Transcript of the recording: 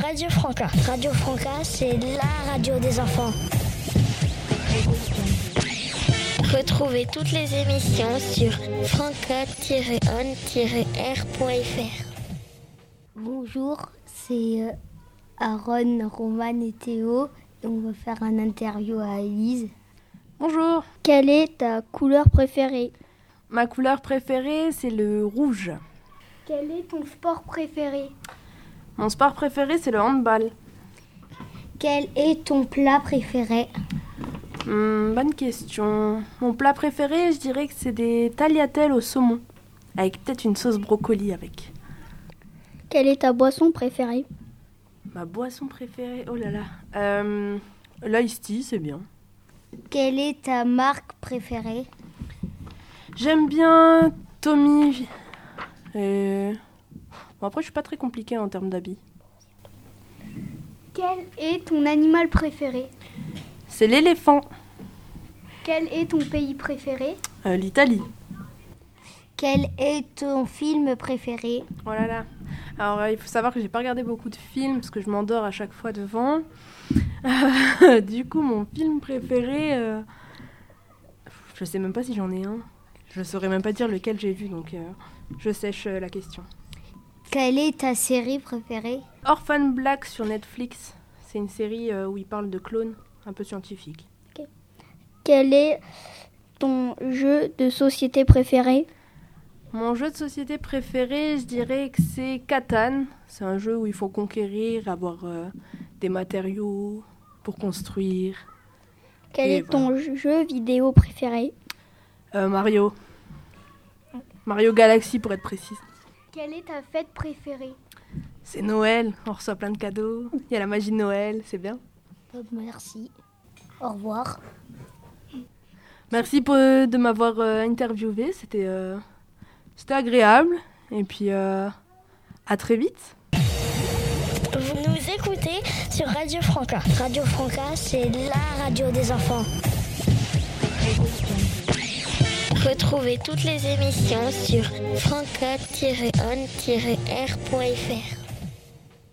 Radio Franca. Radio Franca, c'est la radio des enfants. Retrouvez toutes les émissions sur franca-on-r.fr. Bonjour, c'est Aaron, Roman et Théo. Et on va faire un interview à Elise. Bonjour. Quelle est ta couleur préférée? Ma couleur préférée, c'est le rouge. Quel est ton sport préféré? Mon sport préféré, c'est le handball. Quel est ton plat préféré? Bonne question. Mon plat préféré, je dirais que c'est des tagliatelles au saumon, avec peut-être une sauce brocoli avec. Quelle est ta boisson préférée? Ma boisson préférée, oh là là. L'ice tea, c'est bien. Quelle est ta marque préférée? J'aime bien Tommy. Bon, après, je suis pas très compliquée en termes d'habits. Quel est ton animal préféré? C'est l'éléphant. Quel est ton pays préféré? L'Italie. Quel est ton film préféré? Oh là là. Alors, il faut savoir que j'ai pas regardé beaucoup de films parce que je m'endors à chaque fois devant. Du coup, mon film préféré, je sais même pas si j'en ai un. Je saurais même pas dire lequel j'ai vu, donc je sèche la question. Quelle est ta série préférée? Orphan Black sur Netflix. C'est une série où ils parlent de clones, un peu scientifique. Okay. Quel est ton jeu de société préféré? Mon jeu de société préféré, je dirais que c'est Catan. C'est un jeu où il faut conquérir, avoir des matériaux pour construire. Quel est ton jeu vidéo préféré? Mario. Mario Galaxy pour être précise. Quelle est ta fête préférée? C'est Noël, on reçoit plein de cadeaux. Il y a la magie de Noël, c'est bien. Merci. Au revoir. Merci de m'avoir interviewé, c'était agréable. Et puis à très vite. Vous nous écoutez sur Radio Franca. Radio Franca, c'est la radio des enfants. Retrouvez toutes les émissions sur franca-on-r.fr.